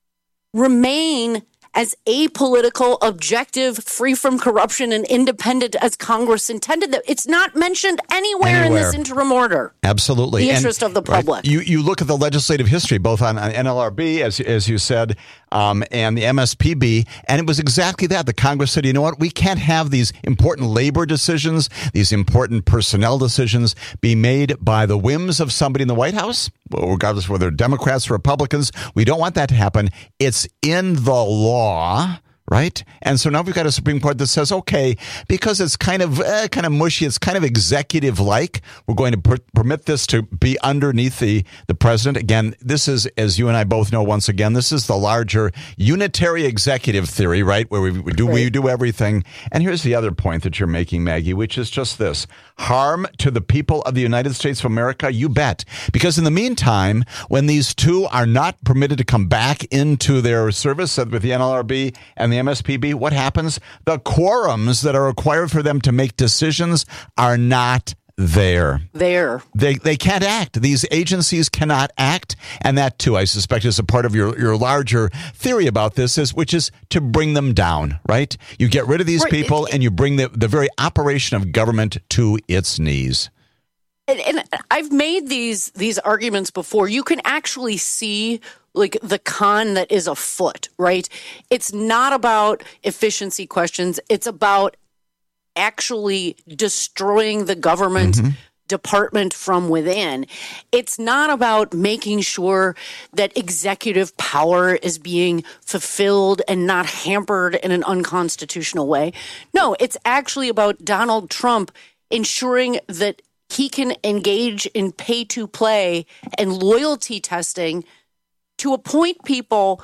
remain as apolitical, objective, free from corruption, and independent as Congress intended? That it's not mentioned anywhere in this interim order. Absolutely. The interest of the public. Right, you look at the legislative history, both on NLRB, as you said, and the MSPB, and it was exactly that. The Congress said, you know what, we can't have these important labor decisions, these important personnel decisions be made by the whims of somebody in the White House, regardless of whether they're Democrats or Republicans. We don't want that to happen. It's in the law, right? And so now we've got a Supreme Court that says, okay, because it's kind of mushy, it's kind of executive-like, we're going to permit this to be underneath the president. Again, this is, as you and I both know, once again, this is the larger unitary executive theory, right, where we do everything. And here's the other point that you're making, Maggie, which is just this. Harm to the people of the United States of America? You bet. Because in the meantime, when these two are not permitted to come back into their service with the NLRB and the MSPB, what happens? The quorums that are required for them to make decisions are not there. They can't act. These agencies cannot act. And that, too, I suspect, is a part of your larger theory about this, which is to bring them down, right? You get rid of these people and you bring the very operation of government to its knees. And I've made these arguments before. You can actually see like the con that is afoot, right? It's not about efficiency questions. It's about actually destroying the government department from within. It's not about making sure that executive power is being fulfilled and not hampered in an unconstitutional way. No, it's actually about Donald Trump ensuring that he can engage in pay-to-play and loyalty testing to appoint people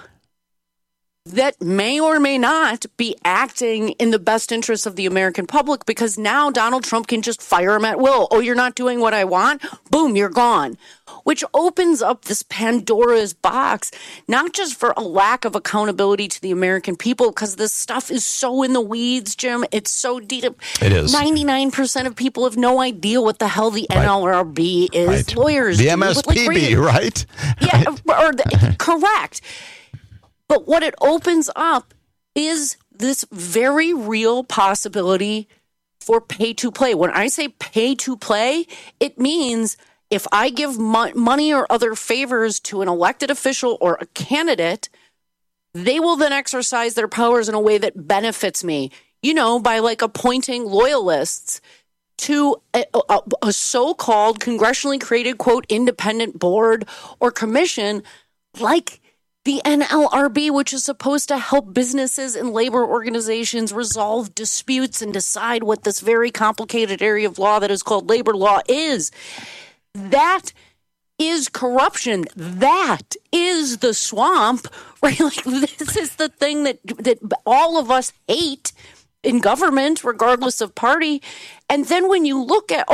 that may or may not be acting in the best interest of the American public, because now Donald Trump can just fire him at will. Oh, you're not doing what I want? Boom, you're gone. Which opens up this Pandora's box, not just for a lack of accountability to the American people, because this stuff is so in the weeds, Jim. It's so deep. It is. 99% of people have no idea what the hell the NLRB is. Right. Lawyers. The MSPB, right? Yeah, correct. But what it opens up is this very real possibility for pay-to-play. When I say pay-to-play, it means if I give money or other favors to an elected official or a candidate, they will then exercise their powers in a way that benefits me, by like appointing loyalists to a so-called congressionally created, quote, independent board or commission like the NLRB, which is supposed to help businesses and labor organizations resolve disputes and decide what this very complicated area of law that is called labor law is. That is corruption. That is the swamp, right? Like, this is the thing that all of us hate in government, regardless of party. And then when you look at,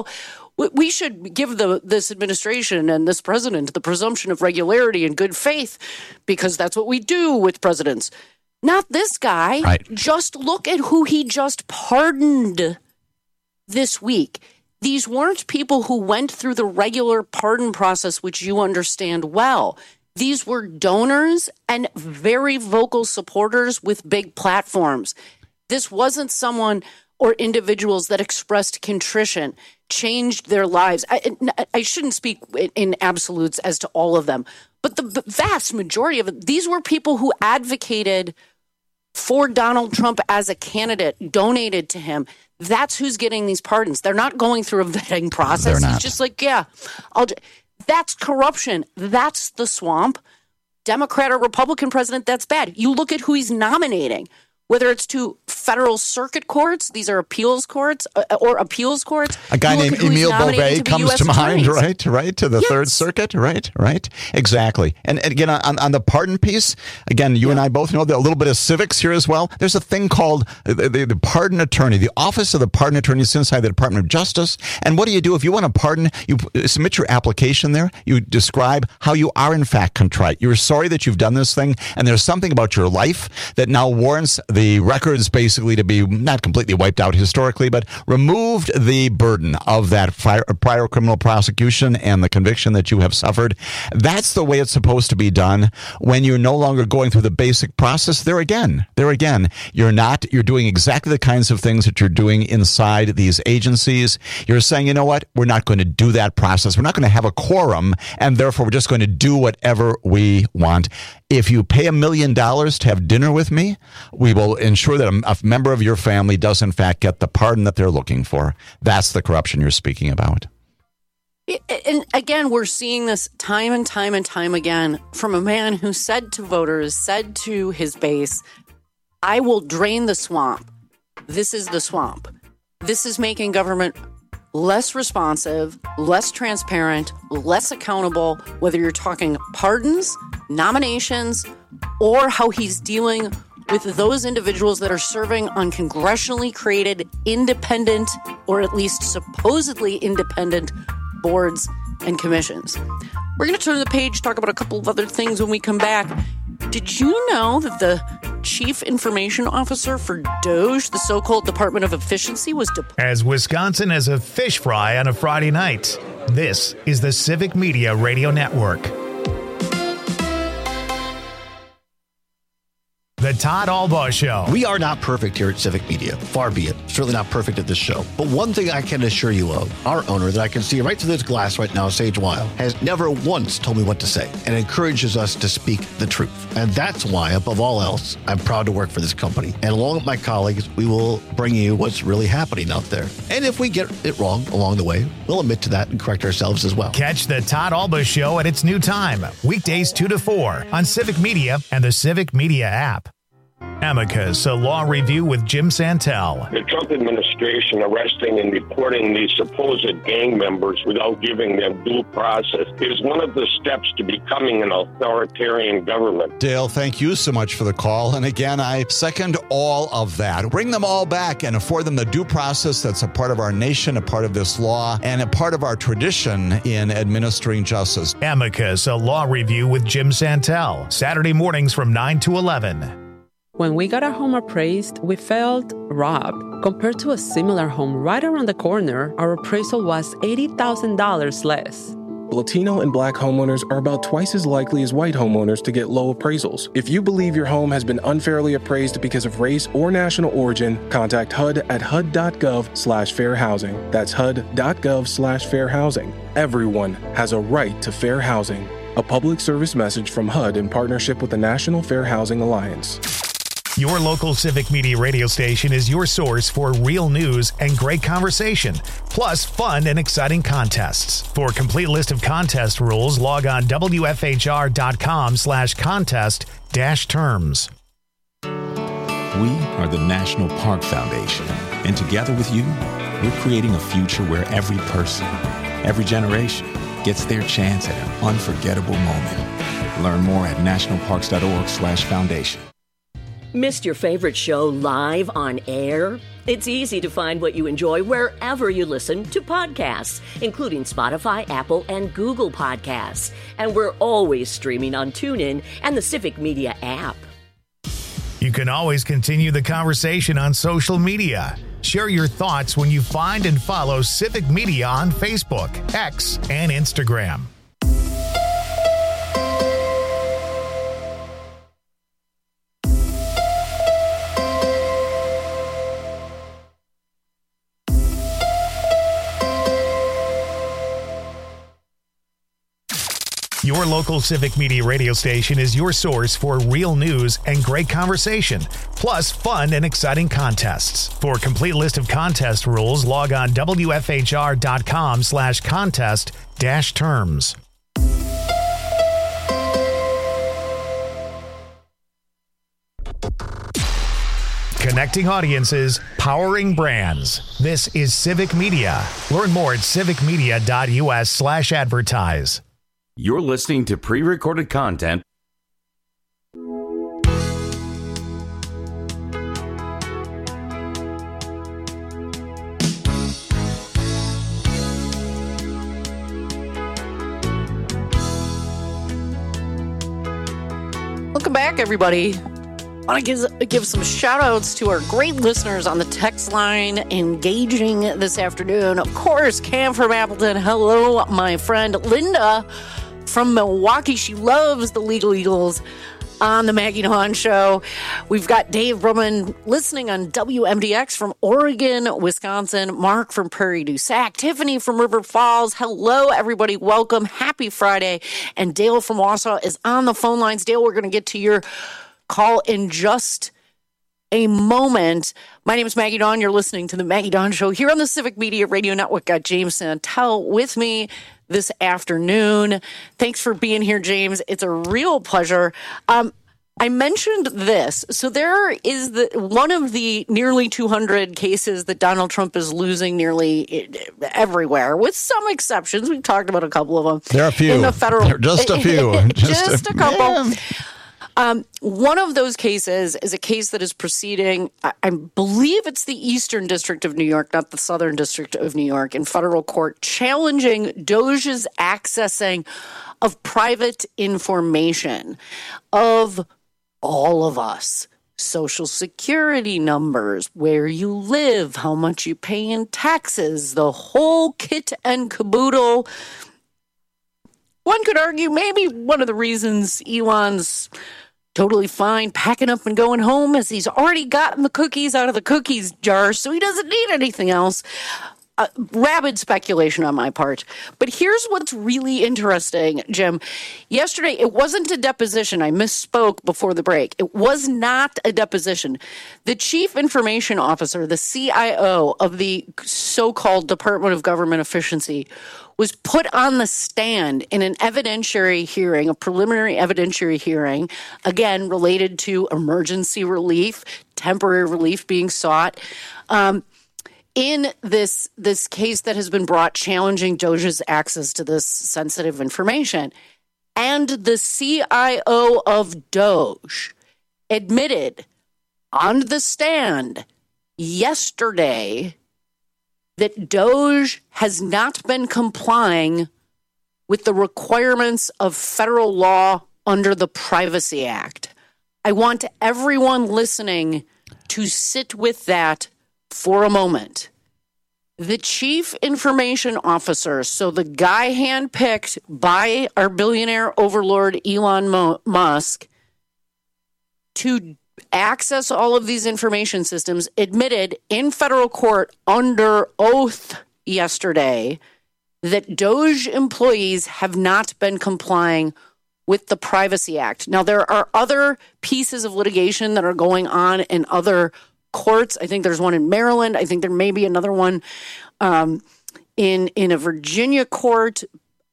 we should give this administration and this president the presumption of regularity and good faith because that's what we do with presidents. Not this guy. Right. Just look at who he just pardoned this week. These weren't people who went through the regular pardon process, which you understand well. These were donors and very vocal supporters with big platforms. This wasn't someone or individuals that expressed contrition, changed their lives. I shouldn't speak in absolutes as to all of them, but the vast majority of it, these were people who advocated for Donald Trump as a candidate, donated to him. That's who's getting these pardons. They're not going through a vetting process. He's just like, that's corruption. That's the swamp. Democrat or Republican president, that's bad. You look at who he's nominating. Whether it's to federal circuit courts, these are appeals courts, or appeals courts. A guy named Emile Beauvais comes to mind, right? To the Third Circuit, right? Exactly. And again, on the pardon piece, again, you and I both know a little bit of civics here as well. There's a thing called the pardon attorney. The Office of the Pardon Attorney is inside the Department of Justice. And what do? If you want a pardon, you submit your application there. You describe how you are, in fact, contrite. You're sorry that you've done this thing, and there's something about your life that now warrants the records basically to be not completely wiped out historically, but removed the burden of that prior criminal prosecution and the conviction that you have suffered. That's the way it's supposed to be done when you're no longer going through the basic process. There again, you're doing exactly the kinds of things that you're doing inside these agencies. You're saying, you know what, we're not going to do that process. We're not going to have a quorum, and therefore we're just going to do whatever we want. If you pay $1 million to have dinner with me, we will ensure that a member of your family does, in fact, get the pardon that they're looking for. That's the corruption you're speaking about. And again, we're seeing this time and time and time again from a man who said to voters, said to his base, I will drain the swamp. This is the swamp. This is making government less responsive, less transparent, less accountable, whether you're talking pardons, nominations, or how he's dealing with those individuals that are serving on congressionally created independent, or at least supposedly independent, boards and commissions. We're going to turn the page, talk about a couple of other things when we come back. Did you know that the chief information officer for DOGE, the so-called Department of Efficiency, was deposed? As Wisconsin has a fish fry on a Friday night, this is the Civic Media Radio Network. The Todd Albaugh Show. We are not perfect here at Civic Media. Far be it. Certainly not perfect at this show. But one thing I can assure you of, our owner that I can see right through this glass right now, Sage Weil, has never once told me what to say and encourages us to speak the truth. And that's why, above all else, I'm proud to work for this company. And along with my colleagues, we will bring you what's really happening out there. And if we get it wrong along the way, we'll admit to that and correct ourselves as well. Catch the Todd Albaugh Show at its new time, weekdays 2 to 4 on Civic Media and the Civic Media app. Amicus, a law review with Jim Santel. The Trump administration arresting and deporting these supposed gang members without giving them due process is one of the steps to becoming an authoritarian government. Dale, thank you so much for the call. And again, I second all of that. Bring them all back and afford them the due process that's a part of our nation, a part of this law, and a part of our tradition in administering justice. Amicus, a law review with Jim Santel. Saturday mornings from 9 to 11. When we got our home appraised, we felt robbed. Compared to a similar home right around the corner, our appraisal was $80,000 less. Latino and Black homeowners are about twice as likely as white homeowners to get low appraisals. If you believe your home has been unfairly appraised because of race or national origin, contact HUD at HUD.gov/fair housing. That's HUD.gov/fair housing. Everyone has a right to fair housing. A public service message from HUD in partnership with the National Fair Housing Alliance. Your local Civic Media radio station is your source for real news and great conversation, plus fun and exciting contests. For a complete list of contest rules, log on WFHR.com/contest-terms. We are the National Park Foundation, and together with you, we're creating a future where every person, every generation gets their chance at an unforgettable moment. Learn more at nationalparks.org/foundation. Missed your favorite show live on air? It's easy to find what you enjoy wherever you listen to podcasts, including Spotify, Apple, and Google Podcasts. And we're always streaming on TuneIn and the Civic Media app. You can always continue the conversation on social media. Share your thoughts when you find and follow Civic Media on Facebook, X, and Instagram. Your local Civic Media radio station is your source for real news and great conversation, plus fun and exciting contests. For a complete list of contest rules, log on WFHR.com/contest-terms. Connecting audiences, powering brands. This is Civic Media. Learn more at civicmedia.us/advertise. You're listening to pre-recorded content. Welcome back, everybody. I want to give some shout-outs to our great listeners on the text line engaging this afternoon. Of course, Cam from Appleton. Hello, my friend. Linda from Milwaukee. She loves the Legal Eagles on the Maggie Dawn Show. We've got Dave Bruman listening on WMDX from Oregon, Wisconsin. Mark from Prairie du Sac. Tiffany from River Falls. Hello, everybody. Welcome. Happy Friday. And Dale from Wausau is on the phone lines. Dale, we're going to get to your call in just a moment. My name is Maggie Dawn. You're listening to the Maggie Dawn Show here on the Civic Media Radio Network. Got James Santel with me this afternoon. Thanks for being here, James. It's a real pleasure. I mentioned this. So there is one of the nearly 200 cases that Donald Trump is losing nearly everywhere, with some exceptions. We've talked about a couple of them. There are a few. In the federal, just a few. just a couple. Yeah. One of those cases is a case that is proceeding, I believe it's the Eastern District of New York, not the Southern District of New York, in federal court, challenging DOJ's accessing of private information of all of us. Social security numbers, where you live, how much you pay in taxes, the whole kit and caboodle. One could argue maybe one of the reasons Elon's totally fine packing up and going home is he's already gotten the cookies out of the cookies jar, so he doesn't need anything else. Rabid speculation on my part. But here's what's really interesting, Jim. Yesterday, it wasn't a deposition. I misspoke before the break. It was not a deposition. The Chief Information Officer, the CIO of the so-called Department of Government Efficiency, was put on the stand in an evidentiary hearing, a preliminary evidentiary hearing, again, related to emergency relief, temporary relief being sought. In this case that has been brought challenging DOJ's access to this sensitive information. And the CIO of DOJ admitted on the stand yesterday that DOJ has not been complying with the requirements of federal law under the Privacy Act. I want everyone listening to sit with that for a moment. The Chief Information Officer, so the guy handpicked by our billionaire overlord Elon Musk to access all of these information systems, admitted in federal court under oath yesterday that DOJ employees have not been complying with the Privacy Act. Now, there are other pieces of litigation that are going on in other courts. I think there's one in Maryland. I think there may be another one in a Virginia court.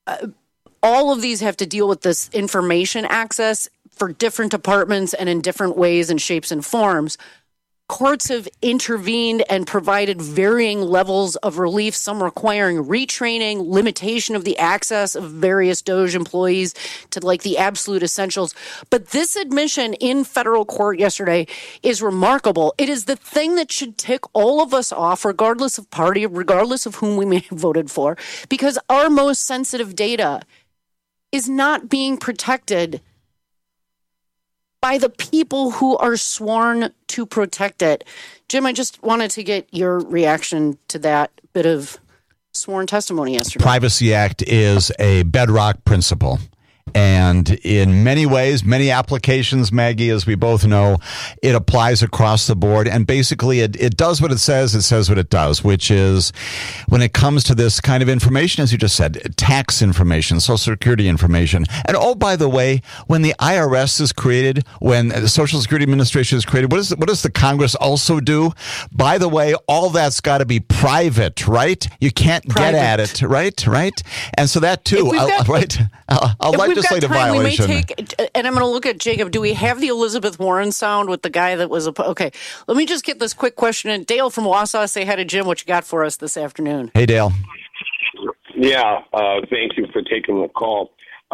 All of these have to deal with this information access for different departments and in different ways and shapes and forms. Courts have intervened and provided varying levels of relief, some requiring retraining, limitation of the access of various DOJ employees to like the absolute essentials. But this admission in federal court yesterday is remarkable. It is the thing that should tick all of us off, regardless of party, regardless of whom we may have voted for, because our most sensitive data is not being protected by the people who are sworn to protect it. Jim, I just wanted to get your reaction to that bit of sworn testimony yesterday. Privacy Act is a bedrock principle. And in many ways, many applications, Maggie, as we both know, it applies across the board. And basically, it does what it says what it does, which is when it comes to this kind of information, as you just said, tax information, Social Security information. And oh, by the way, when the IRS is created, when the Social Security Administration is created, what does the Congress also do? By the way, all that's got to be private, right? You can't get at it, right? And so that too, legislative violation. We may take, and I'm going to look at Jacob. Do we have the Elizabeth Warren sound with the guy that was okay? Let me just get this quick question in. Dale from Wausau, say hi to Jim. What you got for us this afternoon? Hey, Dale. Yeah, thank you for taking the call.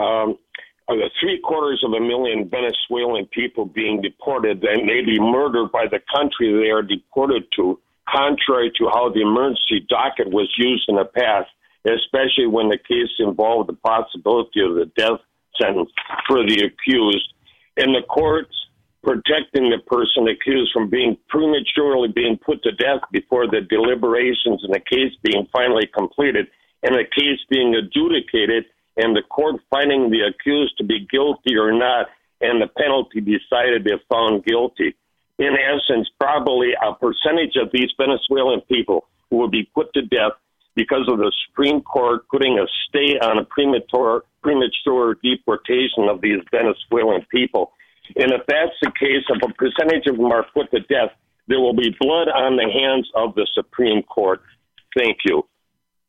750,000 Venezuelan people being deported and maybe murdered by the country they are deported to, contrary to how the emergency docket was used in the past, especially when the case involved the possibility of the death sentence for the accused. And the courts protecting the person accused from being prematurely being put to death before the deliberations in the case being finally completed and the case being adjudicated and the court finding the accused to be guilty or not and the penalty decided if found guilty. In essence, probably a percentage of these Venezuelan people who will be put to death because of the Supreme Court putting a stay on a premature deportation of these Venezuelan people. And if that's the case, if a percentage of them are put to death, there will be blood on the hands of the Supreme Court. Thank you.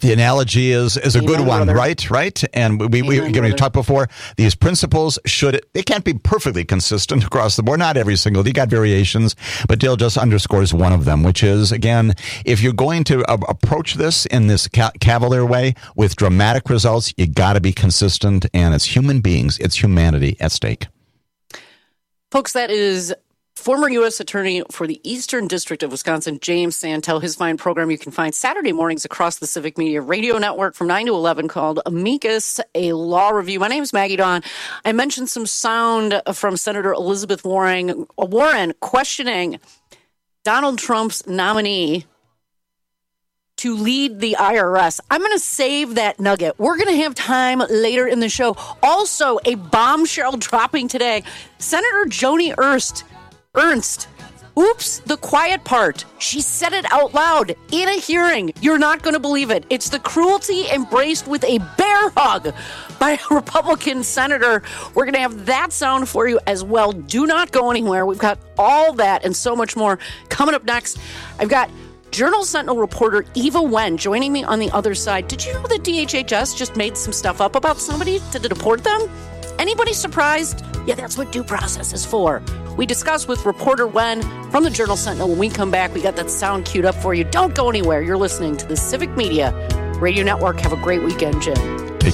The analogy is a good one, brother. Right? And we talked before, these principles they can't be perfectly consistent across the board. Not every single, you got variations, but Dale just underscores one of them, which is, again, if you're going to approach this in this cavalier way with dramatic results, you got to be consistent, and it's human beings, it's humanity at stake. Folks, that is former U.S. Attorney for the Eastern District of Wisconsin, James Santel. His fine program you can find Saturday mornings across the Civic Media Radio Network from 9 to 11 called Amicus, a law review. My name is Maggie Dawn. I mentioned some sound from Senator Elizabeth Warren questioning Donald Trump's nominee to lead the IRS. I'm going to save that nugget. We're going to have time later in the show. Also, a bombshell dropping today. Senator Joni Ernst. Oops, the quiet part. She said it out loud in a hearing. You're not going to believe it. It's the cruelty embraced with a bear hug by a Republican senator. We're going to have that sound for you as well. Do not go anywhere. We've got all that and so much more coming up next. I've got Journal Sentinel reporter Eva Wen joining me on the other side. Did you know that DHHS just made some stuff up about somebody to deport them? Anybody surprised? Yeah, that's what due process is for. We discuss with reporter Wen from the Journal Sentinel. When we come back, we got that sound queued up for you. Don't go anywhere. You're listening to the Civic Media Radio Network. Have a great weekend, Jim.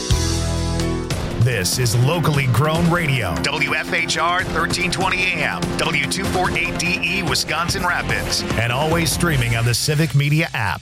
This is locally grown radio. WFHR 1320 AM, W248DE Wisconsin Rapids, and always streaming on the Civic Media app.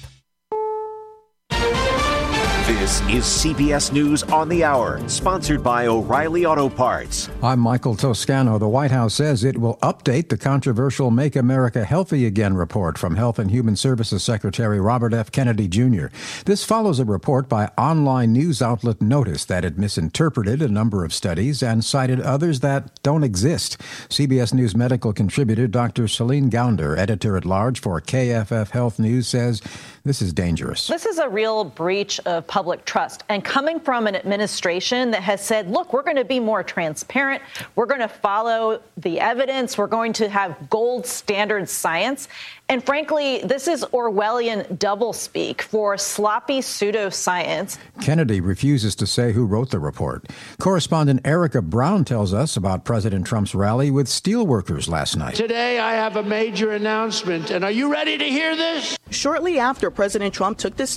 This is CBS News on the Hour, sponsored by O'Reilly Auto Parts. I'm Michael Toscano. The White House says it will update the controversial Make America Healthy Again report from Health and Human Services Secretary Robert F. Kennedy Jr. This follows a report by online news outlet Notice that it misinterpreted a number of studies and cited others that don't exist. CBS News medical contributor Dr. Celine Gounder, editor-at-large for KFF Health News, says this is dangerous. This is a real breach of public trust, and coming from an administration that has said, look, we're going to be more transparent, we're going to follow the evidence, we're going to have gold standard science. And frankly, this is Orwellian doublespeak for sloppy pseudoscience. Kennedy refuses to say who wrote the report. Correspondent Erica Brown tells us about President Trump's rally with steelworkers last night. Today, I have a major announcement, and are you ready to hear this? Shortly after President Trump took this